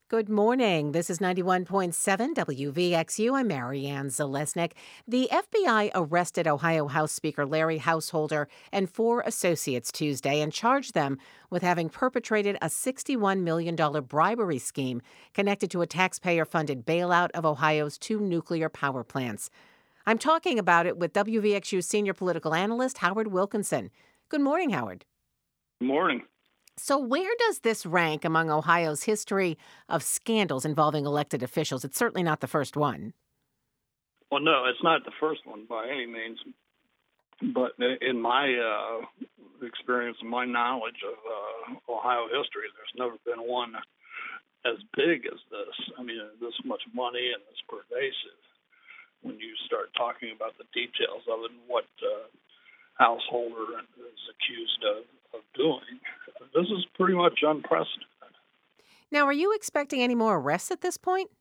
Good morning. This is 91.7 WVXU. I'm Marianne Zalesnik. The FBI arrested Ohio House Speaker Larry Householder and four associates Tuesday and charged them with having perpetrated a $61 million bribery scheme connected to a taxpayer-funded bailout of Ohio's two nuclear power plants. I'm talking about it with WVXU senior political analyst Howard Wilkinson. Good morning, Howard. Good morning. So where does this rank among Ohio's history of scandals involving elected officials? It's certainly not the first one. Well, no, it's not the first one by any means. But in my experience and my knowledge of Ohio history, there's never been one as big as this. I mean, this much money and this pervasive. When you start talking about the details of it and what Householder is accused of doing, this is pretty much unprecedented. Now, are you expecting any more arrests at this point?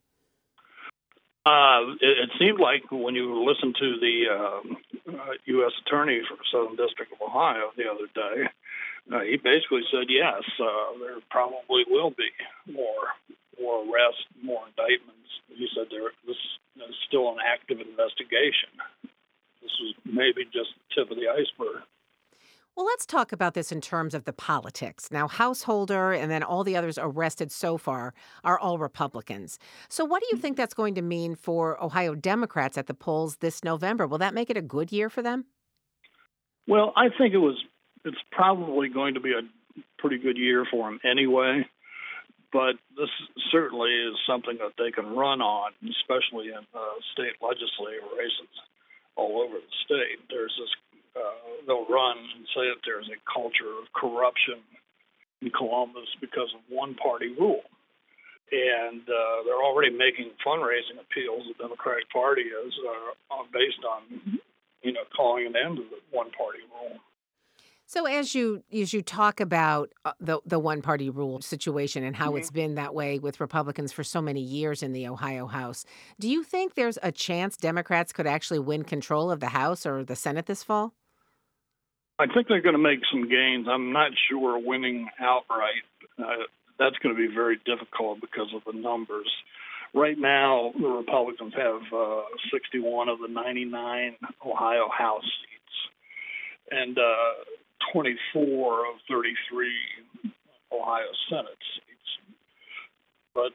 It seemed like when you listened to the U.S. Attorney for Southern District of Ohio the other day, he basically said, yes, there probably will be more arrests, more indictments. He said this is still an active investigation. This is maybe just the tip of the iceberg. Well, let's talk about this in terms of the politics. Now, Householder and then all the others arrested so far are all Republicans. So what do you think that's going to mean for Ohio Democrats at the polls this November? Will that make it a good year for them? Well, I think it's probably going to be a pretty good year for them anyway. But this certainly is something that they can run on, especially in state legislative races all over the state. There's this. They'll run and say that there's a culture of corruption in Columbus because of one-party rule. And they're already making fundraising appeals. The Democratic Party is based on, calling an end to the one-party rule. So as you talk about the one-party rule situation and how it's been that way with Republicans for so many years in the Ohio House, do you think there's a chance Democrats could actually win control of the House or the Senate this fall? I think they're going to make some gains. I'm not sure winning outright. That's going to be very difficult because of the numbers. Right now, the Republicans have 61 of the 99 Ohio House seats and 24 of 33 Ohio Senate seats. But,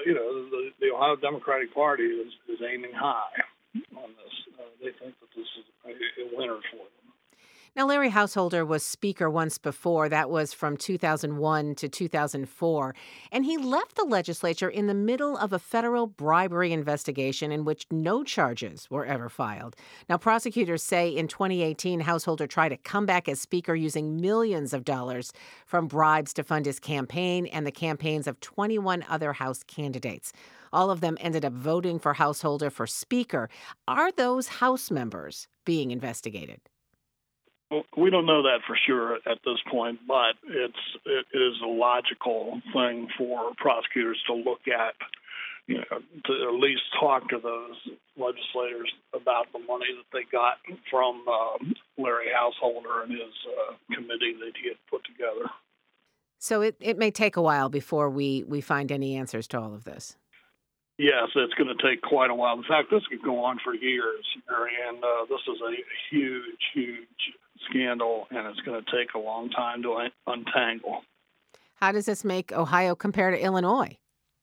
the Ohio Democratic Party is aiming high on this. They think that this is a winner for them. Now, Larry Householder was Speaker once before. That was from 2001 to 2004. And he left the legislature in the middle of a federal bribery investigation in which no charges were ever filed. Now, prosecutors say in 2018, Householder tried to come back as Speaker using millions of dollars from bribes to fund his campaign and the campaigns of 21 other House candidates. All of them ended up voting for Householder for Speaker. Are those House members being investigated? Well, we don't know that for sure at this point, but it is a logical thing for prosecutors to look at, to at least talk to those legislators about the money that they got from Larry Householder and his committee that he had put together. So it may take a while before we find any answers to all of this. Yes, it's going to take quite a while. In fact, this could go on for years, Marianne. This is a huge scandal, and it's going to take a long time to untangle. How does this make Ohio compare to Illinois?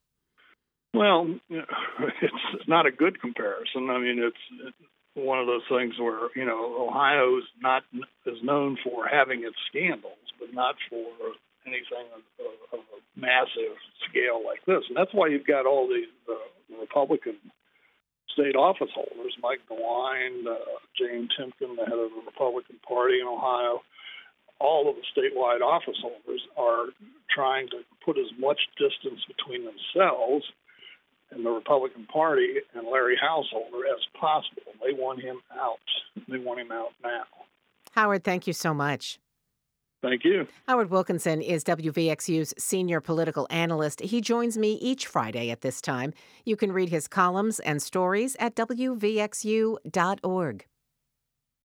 Well, it's not a good comparison. I mean, it's one of those things where, Ohio is known for having its scandals, but not for anything of a massive scale like this. And that's why you've got all these Republican state office holders, Mike DeWine, Jane Timken, the head of the Republican Party in Ohio. All of the statewide office holders are trying to put as much distance between themselves and the Republican Party and Larry Householder as possible. They want him out. They want him out now. Howard, thank you so much. Thank you. Howard Wilkinson is WVXU's senior political analyst. He joins me each Friday at this time. You can read his columns and stories at WVXU.org.